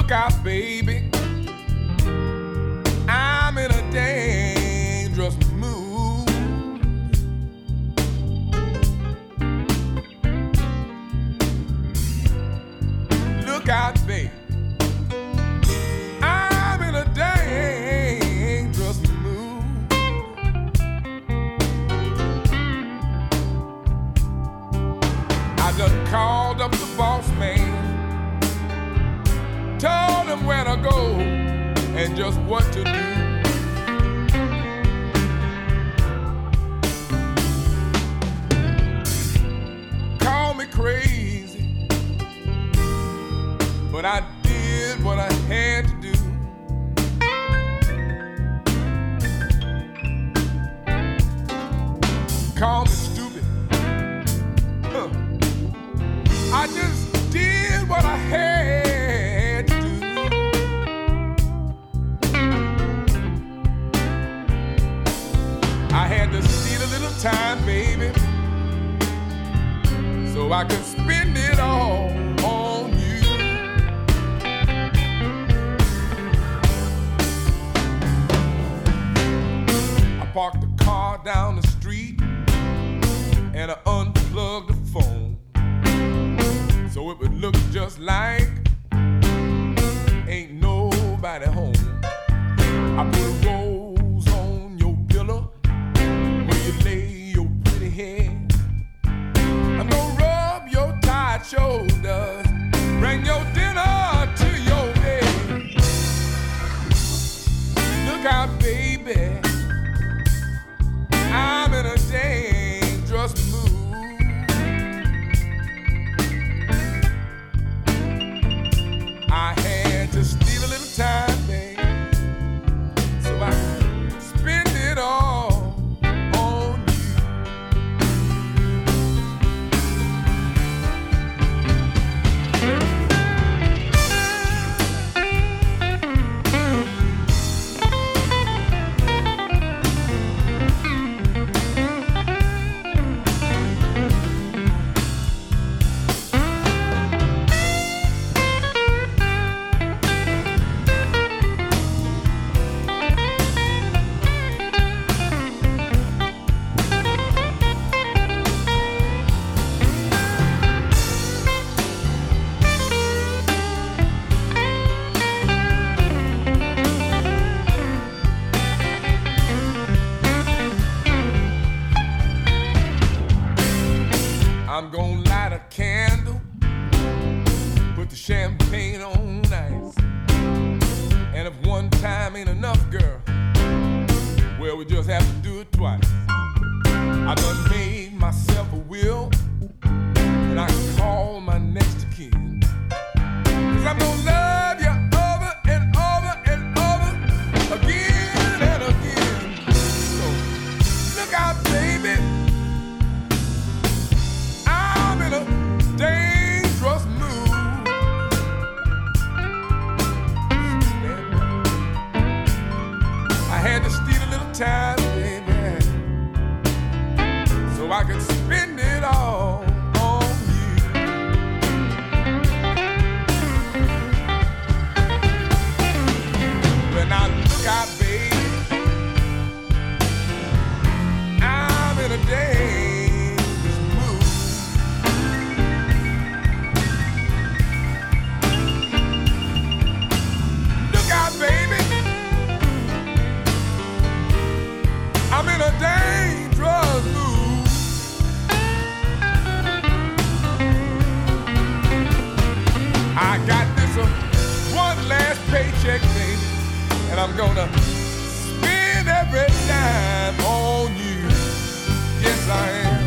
Look out, baby, I'm in a dangerous mood. Look out, baby, I'm in a dangerous mood. I just called up the boss man, told him where to go and just what to do. Call me crazy, but I did what I had to do. Call me stupid, huh. I just did what I had to do. I had to steal a little time, baby, so I could spend it all on you. I parked the car down the street and I unplugged the phone so it would look just like ain't nobody home. I put a rose on your pillow where you lay your pretty head. I'm gonna rub your tired shoulders, bring your dinner to your bed. Look out, baby, I'm in a dangerous mood. I had to steal a little time, babe, so I could spend it all on you. I'm gonna light a candle, put the champagne on ice, and if one time ain't enough, girl, well, we just have to do it twice. I done made myself a will, and I can call my next of kin, 'cause I'm gonna love you over and over and over again and again. So look out, baby, I'm in a dangerous mood. I had to steal a little time, baby, so I could spend it all on you. When I look out, baby, I'm in a dangerous mood. Look out, baby, I'm in a dangerous mood. I got this one last paycheck, baby, and I'm gonna spend every dime on you. Yes, I am.